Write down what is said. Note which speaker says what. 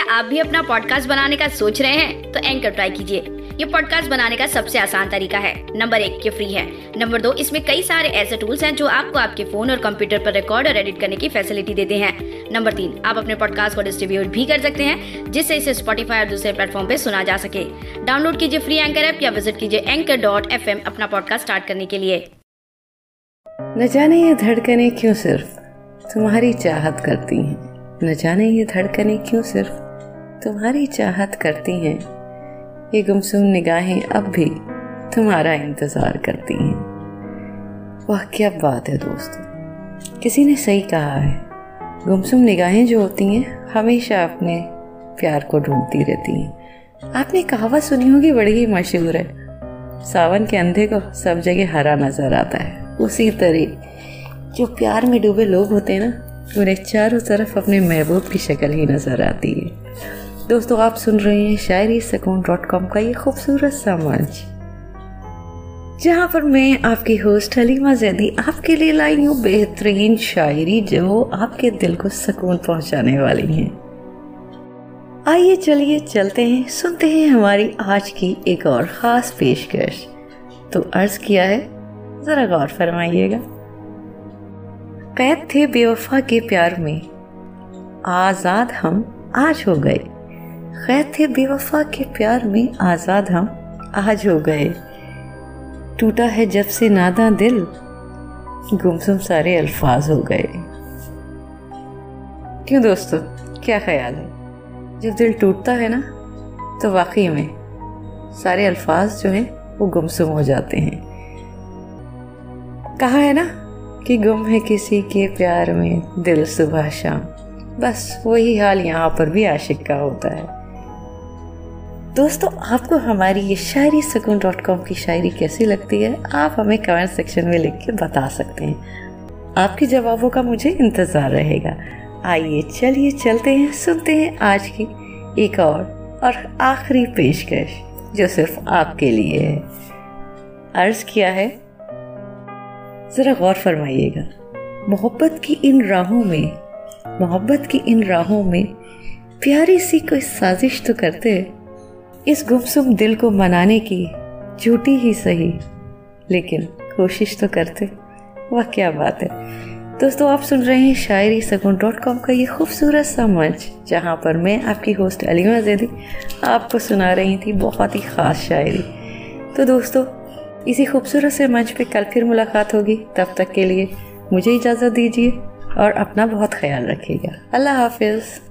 Speaker 1: आप भी अपना पॉडकास्ट बनाने का सोच रहे हैं तो एंकर ट्राई कीजिए। ये पॉडकास्ट बनाने का सबसे आसान तरीका है। नंबर 1, ये फ्री है। नंबर 2, इसमें कई सारे ऐसे टूल्स हैं जो आपको आपके फोन और कंप्यूटर पर रिकॉर्ड और एडिट करने की फैसिलिटी देते हैं। नंबर 3, आप अपने पॉडकास्ट को डिस्ट्रीब्यूट भी कर सकते हैं जिससे इसे स्पॉटिफाई और दूसरे प्लेटफॉर्म पे सुना जा सके। डाउनलोड कीजिए फ्री एंकर ऐप या विजिट कीजिए anchor.fm अपना पॉडकास्ट स्टार्ट करने के लिए।
Speaker 2: न जाने ये धड़कनें क्यों सिर्फ तुम्हारी चाहत करती हैं, न जाने ये धड़कनें क्यों सिर्फ तुम्हारी चाहत करती हैं, ये गुमसुम निगाहें अब भी तुम्हारा इंतजार करती हैं। वाह क्या बात है दोस्तों, किसी ने सही कहा है, गुमसुम निगाहें जो होती हैं हमेशा अपने प्यार को ढूंढती रहती हैं। आपने कहावत सुनी होगी, बड़ी ही मशहूर है, सावन के अंधे को सब जगह हरा नजर आता है। उसी तरह जो प्यार में डूबे लोग होते हैं ना, उन्हें चारों तरफ अपने महबूब की शक्ल ही नजर आती है। दोस्तों आप सुन रहे हैं शायरीसकून.com का ये खूबसूरत सा मंच, जहाँ पर मैं आपकी होस्ट हलीमा जैदी आपके लिए लाई हूँ बेहतरीन शायरी जो आपके दिल को सुकून पहुँचाने वाली है। आइए चलिए चलते हैं, सुनते हैं हमारी आज की एक और खास पेशकश। तो अर्ज किया है, जरा गौर फरमाइएगा। कैद थे बेवफा के प्यार में, आजाद हम आज हो गए। कैद थे बेवफा के प्यार में, आजाद हम आज हो गए। टूटा है जब से नादां दिल, गुमसुम सारे अल्फाज हो गए। क्यों दोस्तों, क्या ख्याल है, जब दिल टूटता है ना तो वाकई में सारे अल्फाज जो हैं वो गुमसुम हो जाते हैं। कहा है ना कि गुम है किसी के प्यार में दिल सुबह शाम, बस वही हाल यहाँ पर भी आशिक का होता है। दोस्तों आपको हमारी ये शायरीसकून.com की शायरी कैसी लगती है, आप हमें कमेंट सेक्शन में लिख के बता सकते हैं। आपके जवाबों का मुझे इंतज़ार रहेगा। आइए चलिए चलते हैं, सुनते हैं आज की एक और आखिरी पेशकश जो सिर्फ आपके लिए है। अर्ज किया है, जरा गौर फरमाइएगा। मोहब्बत की इन राहों में प्यारी सी कोई साजिश तो करते, इस गुमसुम दिल को मनाने की झूठी ही सही, लेकिन कोशिश तो करते। वाह क्या बात है दोस्तों, आप सुन रहे हैं शायरीसकून.com का ये खूबसूरत सा मंच, जहाँ पर मैं आपकी होस्ट हलीमा जैदी आपको सुना रही थी बहुत ही ख़ास शायरी। तो दोस्तों इसी खूबसूरत से मंच पे कल फिर मुलाकात होगी। तब तक के लिए मुझे इजाज़त दीजिए और अपना बहुत ख्याल रखिएगा। अल्लाह हाफिज़।